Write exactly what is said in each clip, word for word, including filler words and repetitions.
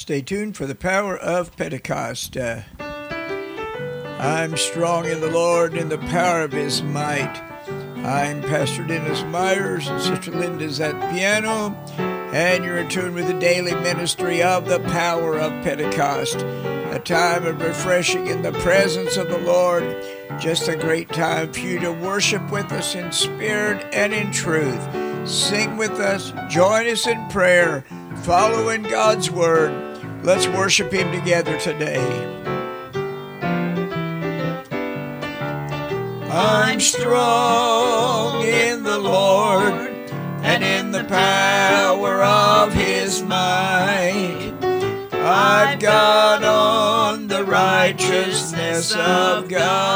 Stay tuned for the power of Pentecost. Uh, I'm strong in the Lord in the power of His might. I'm Pastor Dennis Myers, and Sister Linda's at the piano, and you're in tune with the daily ministry of the power of Pentecost, a time of refreshing in the presence of the Lord. Just a great time for you to worship with us in spirit and in truth. Sing with us, join us in prayer, follow in God's Word. Let's worship Him together today. I'm strong in the Lord and in the power of His might. I've got on the righteousness of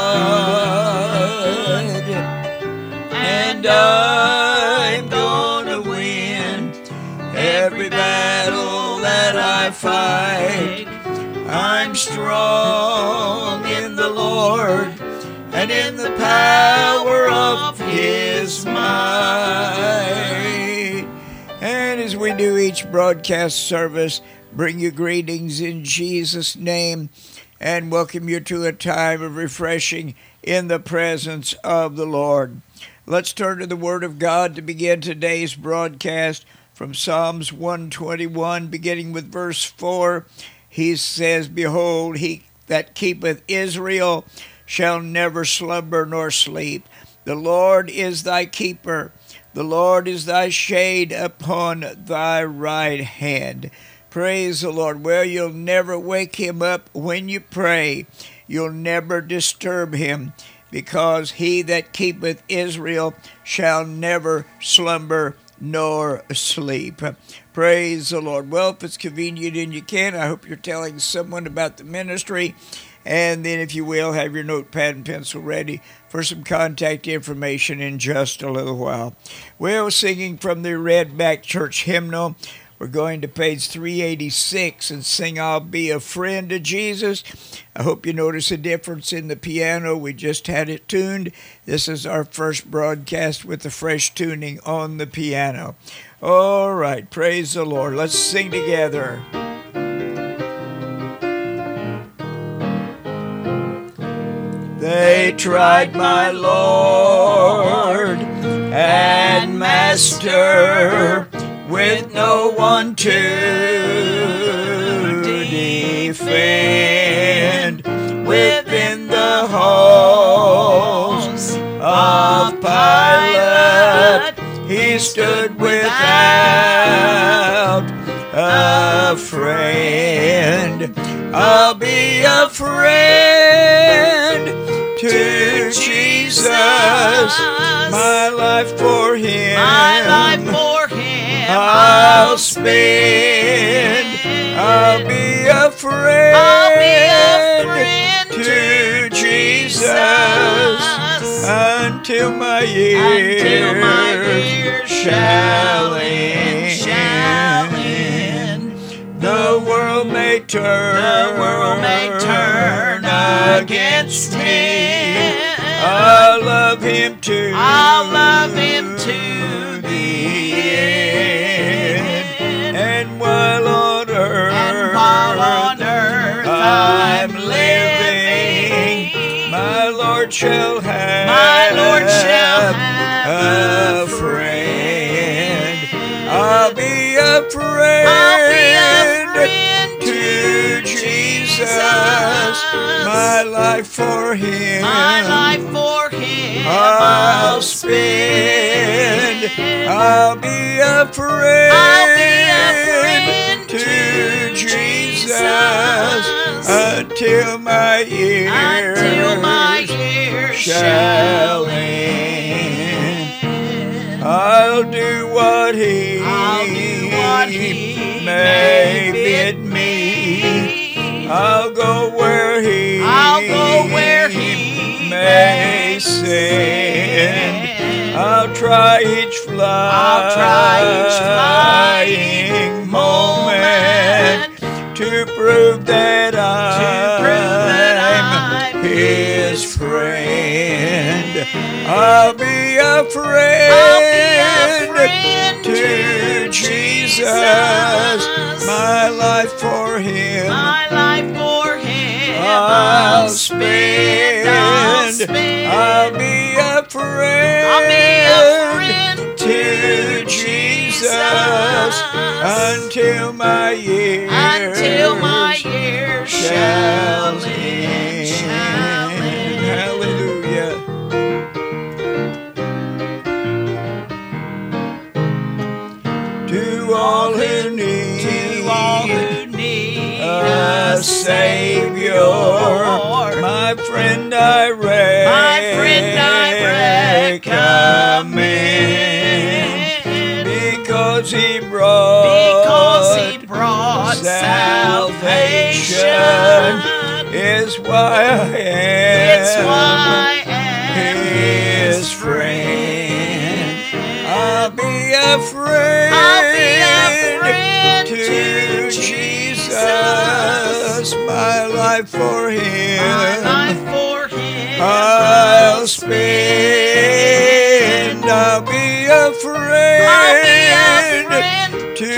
God, and I'm gonna win every battle that I fight. I'm strong in the Lord and in the power of His might. And as we do each broadcast service, bring you greetings in Jesus' name and welcome you to a time of refreshing in the presence of the Lord. Let's turn to the Word of God to begin today's broadcast from Psalms one twenty-one, beginning with verse four. He says, "Behold, he that keepeth Israel shall never slumber nor sleep. The Lord is thy keeper. The Lord is thy shade upon thy right hand." Praise the Lord. Well, you'll never wake Him up when you pray. You'll never disturb Him, because he that keepeth Israel shall never slumber nor sleep. Praise the Lord. Well, if it's convenient and you can, I hope you're telling someone about the ministry. And then, if you will, have your notepad and pencil ready for some contact information in just a little while. Well, singing from the Redback Church hymnal, we're going to page three eighty-six and sing "I'll Be a Friend to Jesus." I hope you notice a difference in the piano. We just had it tuned. This is our first broadcast with the fresh tuning on the piano. All right, praise the Lord. Let's sing together. They tried my Lord and Master with no one to defend. Within the halls of Pilate, He stood without a friend. I'll be a friend to Jesus, my life for Him, my life for Him I'll spend. I'll be a friend, I'll be a friend to Jesus until my years, until my years shall end. shall end. The world may turn, The world may turn against Him. I'll love Him to, I'll love Him to the end. And while on earth, And while on earth I'm I'm living, my Lord shall have, my Lord shall have a friend. I'll be a friend, I'll be a friend to Jesus, my life for Him, my life for Him I'll spend. I'll be a friend, I'll be a friend to Jesus until my years, until my years shall end. I'll do what He, I'll do what He may may bid bid me. me. I'll go where He, I'll go where He may may send. send. I'll try each flying, I'll try each flying moment to prove that I'm, prove that I'm His His friend. I'll be a friend, I'll be a friend to to Jesus, Jesus, my life for him. My life for him. I'll spend, I'll spend. I'll be a friend, I'll be a friend to Jesus until my years until my years shall shall end. end. Shall end. Hallelujah. To all who need, To all who need a Savior, my friend I recommend. my friend I recommend, Because he brought, because he brought salvation, salvation. is why I am, It's why I am his friend. I'll be a friend, I'll be a friend to, to Jesus, Jesus. my life for him. My life for him. I'll spend, I'll be a friend, I'll be a friend to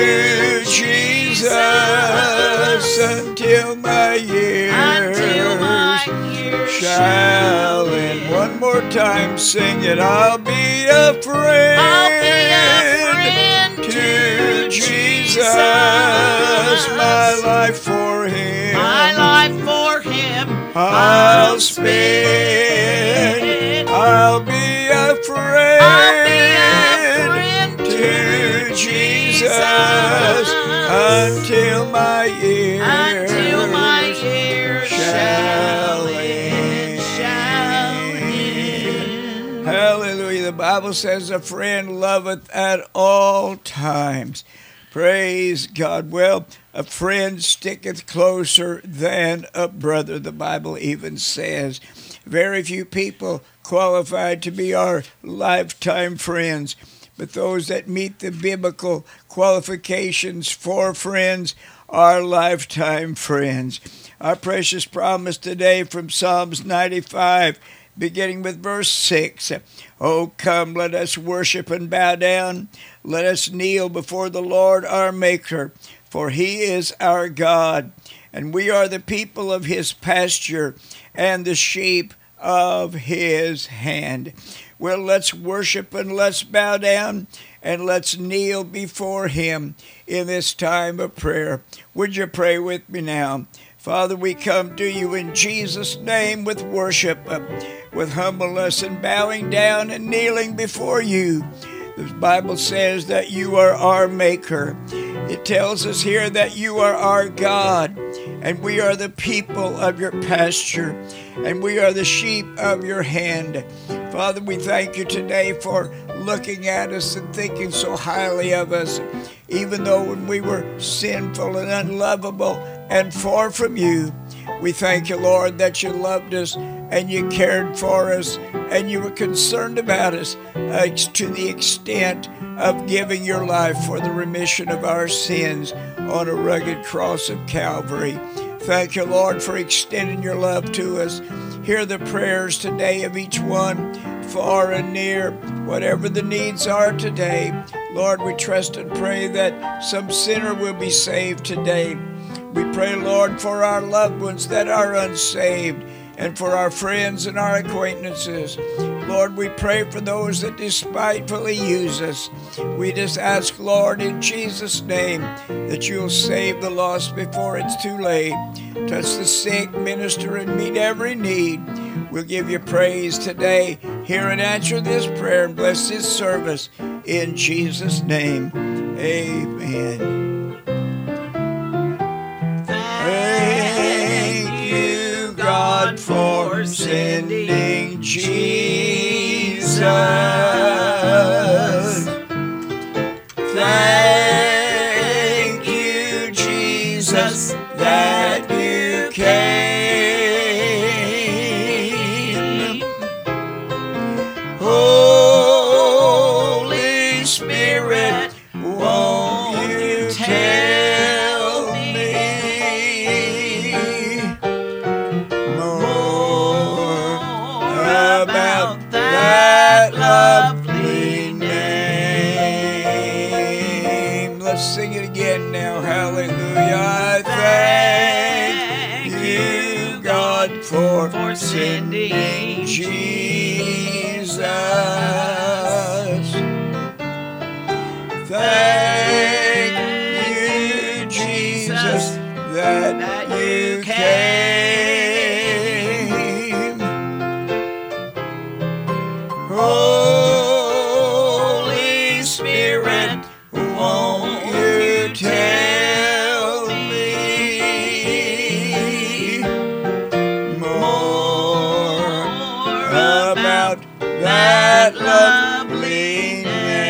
Jesus until my years until my years shall end. One more time, sing it. I'll be a friend, I'll be a friend to Jesus, Jesus. my life for him. My life for him. I'll spend, I'll be a friend, I'll be a friend to Jesus until my years until my years shall end. Shall end. Hallelujah. The Bible says a friend loveth at all times. Praise God. Well, a friend sticketh closer than a brother, the Bible even says. Very few people qualified to be our lifetime friends, but those that meet the biblical qualifications for friends are lifetime friends. Our precious promise today from Psalms ninety-five, beginning with verse six. Oh, come, let us worship and bow down. Let us kneel before the Lord our Maker, for he is our God, and we are the people of his pasture and the sheep of his hand. Well, let's worship and let's bow down and let's kneel before him in this time of prayer. Would you pray with me now? Father, we come to you in Jesus' name with worship, uh, with humbleness and bowing down and kneeling before you. The Bible says that you are our Maker. It tells us here that you are our God, and we are the people of your pasture, and we are the sheep of your hand. Father, we thank you today for looking at us and thinking so highly of us, even though when we were sinful and unlovable and far from you. We thank you, Lord, that you loved us and you cared for us and you were concerned about us uh, to the extent of giving your life for the remission of our sins on a rugged cross of Calvary. Thank you, Lord, for extending your love to us. Hear the prayers today of each one, far and near, whatever the needs are today. Lord, we trust and pray that some sinner will be saved today. We pray, Lord, for our loved ones that are unsaved and for our friends and our acquaintances. Lord, we pray for those that despitefully use us. We just ask, Lord, in Jesus' name, that you'll save the lost before it's too late. Touch the sick, minister, and meet every need. We'll give you praise today. Hear and answer this prayer and bless this service. In Jesus' name, amen. Thank you, God, for sending Jesus. Thank you, Jesus, that you came. Holy Spirit, won't you tell me more about that lovely name? Let's sing it again now. Hallelujah. I thank for sending Jesus. Thank you, Jesus, that you came. Holy Spirit, won't you tell me more about that lovely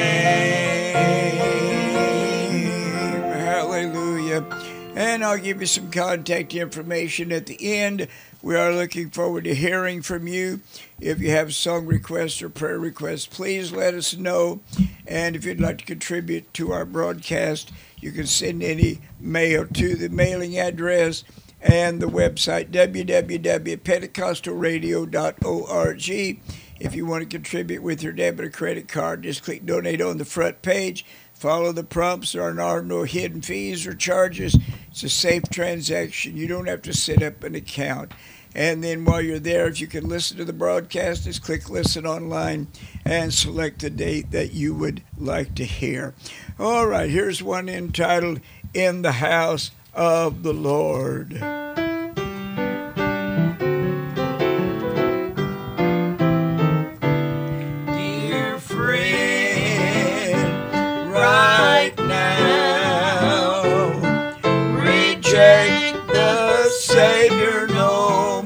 name? Hallelujah. And I'll give you some contact information at the end. We are looking forward to hearing from you. If you have song requests or prayer requests, please let us know. And if you'd like to contribute to our broadcast, you can send any mail to the mailing address and the website w w w dot pentecostal radio dot org. If you want to contribute with your debit or credit card, just click Donate on the front page. Follow the prompts. There are no hidden fees or charges. It's a safe transaction. You don't have to set up an account. And then while you're there, if you can listen to the broadcast, just click Listen Online and select the date that you would like to hear. All right, here's one entitled In the House of the Lord. Dear friend, right now, reject the Savior no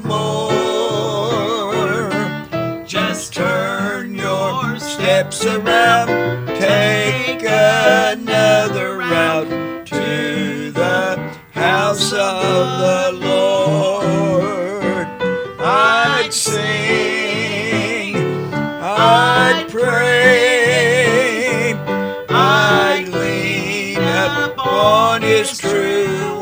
more. Just turn your steps around, take another route to the house of the Lord. I'd sing, I'd pray, I'd lean upon His true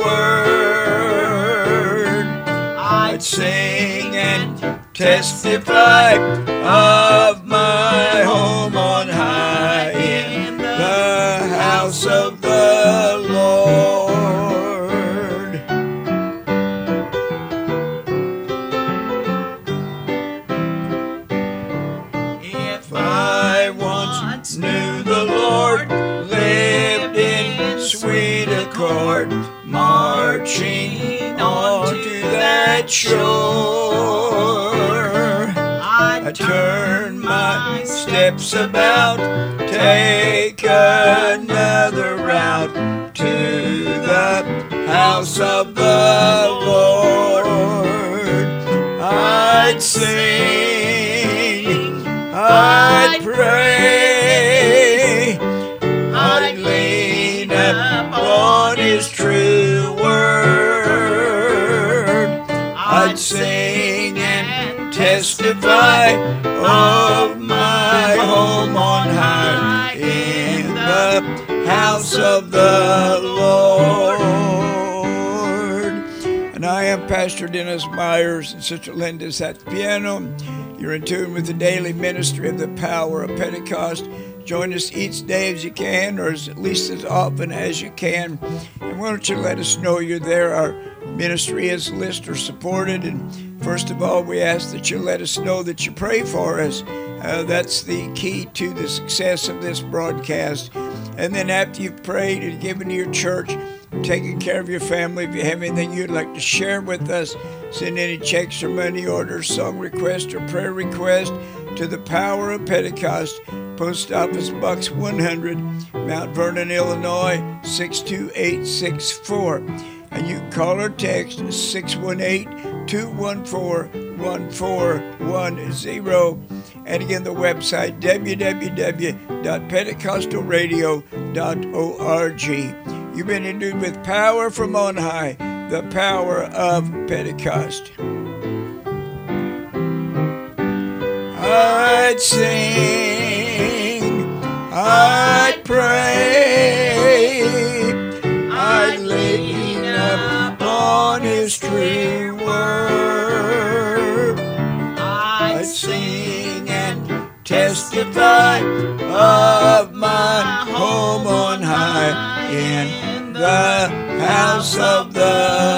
word. I'd sing and testify of my home on high in the house of the Lord. If I once knew the Lord, lived in sweet accord, marching on to that shore, I'd turn my steps about, take another route to the house of the Lord. I'd sing, I'd pray, I'd lean upon His true word. I'd sing and testify of my home on high in the house of the Lord. And I am Pastor Dennis Myers and Sister Linda's at the piano. You're in tune with the daily ministry of the power of Pentecost. Join us each day as you can, or as, at least as often as you can. And why don't you let us know you're there? Our ministry is listener supported. And first of all, we ask that you let us know that you pray for us. Uh, that's the key to the success of this broadcast. And then after you've prayed and given to your church, taking care of your family, if you have anything you'd like to share with us, send any checks or money orders, song request or prayer request to the Power of Pentecost, Post Office Box one hundred, Mount Vernon, Illinois, six two eight six four. And you can call or text six one eight, two one four, one four one zero. And again, the website, w w w dot pentecostal radio dot org. You've been endued with power from on high, the power of Pentecost. I'd sing, I'd pray, I'd lean upon His true word. I'd sing and testify of my home on high in the house of the